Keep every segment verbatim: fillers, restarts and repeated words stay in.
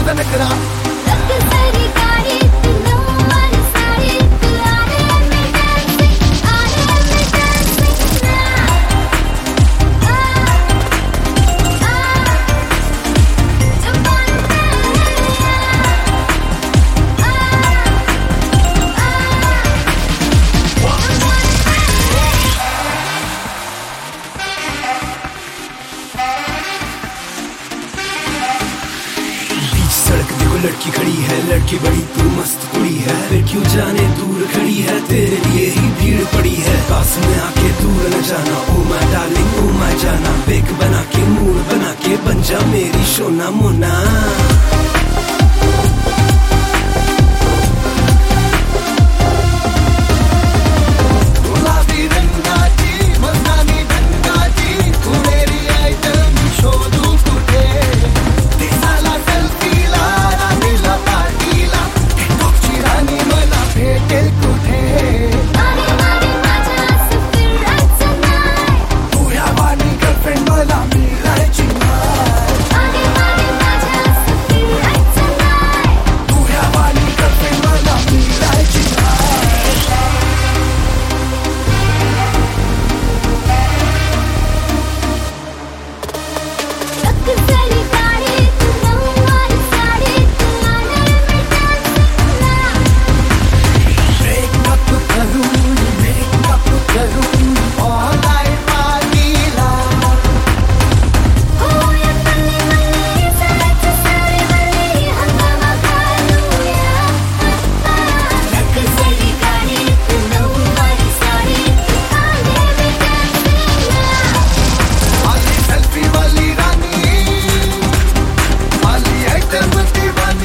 तुझा नखरा सड़क देखो लड़की खड़ी है, लड़की बड़ी तू मस्त कुड़ी है, फिर क्यों जाने दूर खड़ी है, तेरे लिए ही भीड़ पड़ी है। पास में आके दूर न जाना, oh my darling oh my जाना, बेक बना के मूड बना के बन जा मेरी सोना मोना।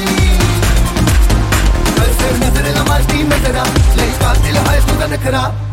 Look it up.